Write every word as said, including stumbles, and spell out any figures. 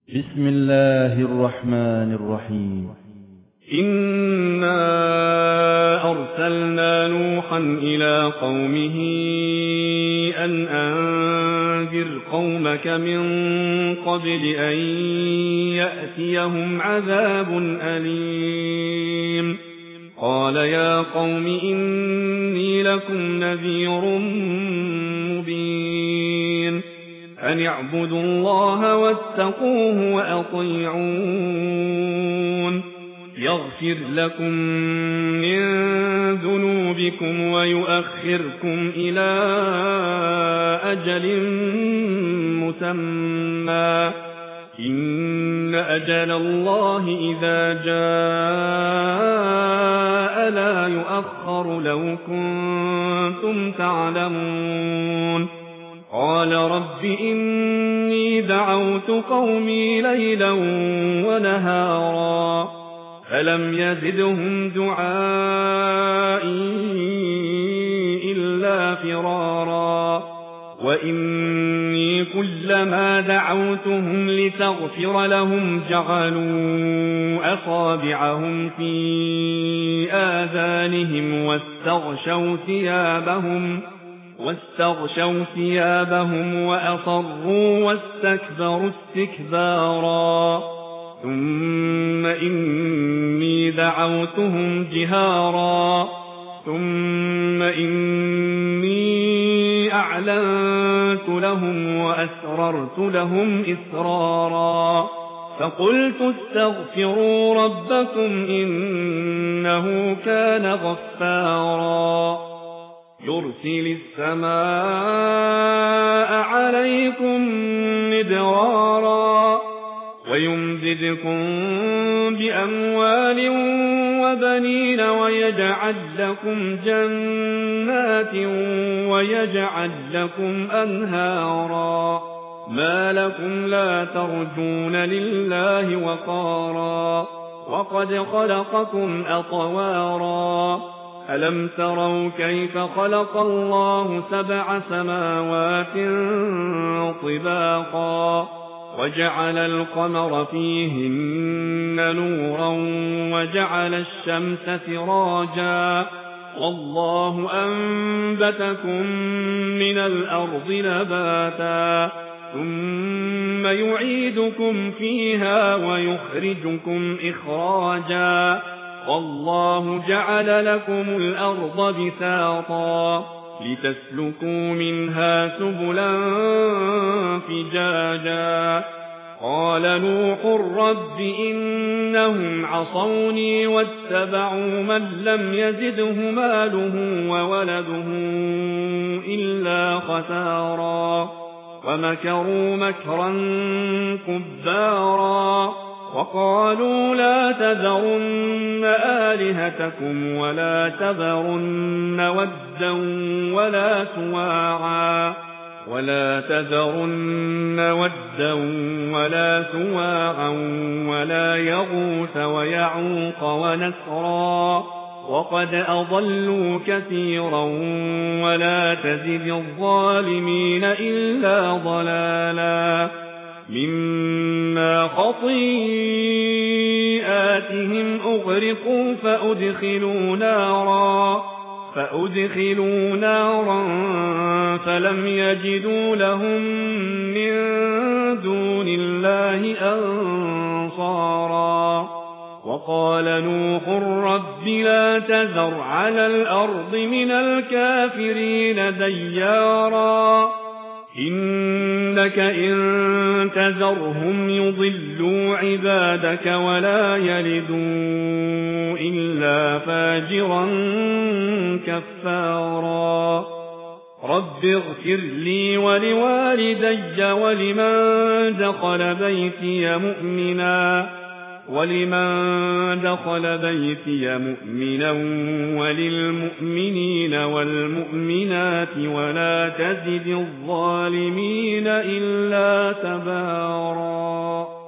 بسم الله الرحمن الرحيم. إنا أرسلنا نوحا إلى قومه أن أنذر قومك من قبل أن يأتيهم عذاب أليم. قال يا قوم إني لكم نذير مبين أن اعبدوا الله واتقوه وأطيعون يغفر لكم من ذنوبكم ويؤخركم إلى أجل مسمى إن أجل الله إذا جاء لا يؤخر لو كنتم تعلمون. قال رب إني دعوت قومي ليلا ونهارا فلم يزدهم دعائي إلا فرارا وإني كلما دعوتهم لتغفر لهم جعلوا أصابعهم في آذانهم واستغشوا ثيابهم واستغشوا ثيابهم وأصروا واستكبروا استكبارا ثم إني دعوتهم جهارا ثم إني أعلنت لهم وأسررت لهم إسرارا فقلت استغفروا ربكم إنه كان غفارا يرسل السماء عليكم مدرارا ويمددكم بأموال وبنين ويجعل لكم جنات ويجعل لكم أنهارا ما لكم لا ترجون لله وقارا وقد خلقكم أطوارا ألم تروا كيف خلق الله سبع سماوات طباقا وجعل القمر فيهن نورا وجعل الشمس سراجا والله أنبتكم من الأرض نباتا ثم يعيدكم فيها ويخرجكم إخراجا والله جعل لكم الأرض بساطا لتسلكوا منها سبلا فجاجا قال نوح رب إنهم عصوني واتبعوا من لم يزده ماله وولده إلا خسارا ومكروا مكرا كبارا وقالوا لا تذرن آلهتكم ولا تذرن ودا ولا سواعا ولا تذرن ودا ولا سواعا ولا يغوث ويعوق ونسرا وقد أضلوا كثيرا ولا تزد الظالمين إلا ضلالا مما خطيئاتهم أغرقوا فأدخلوا نارا فأدخلوا نارا فلم يجدوا لهم من دون الله أنصارا وقال نوح رب لا تذر على الأرض من الكافرين ديارا إنك إن تذرهم يضلوا عبادك ولا يلدوا إلا فاجرا كفارا رب اغفر لي ولوالدي ولمن دخل بيتي مؤمنا ولمن دخل بيتي مؤمنا وللمؤمنين والمؤمنات ولا تزد الظالمين إلا تبارا.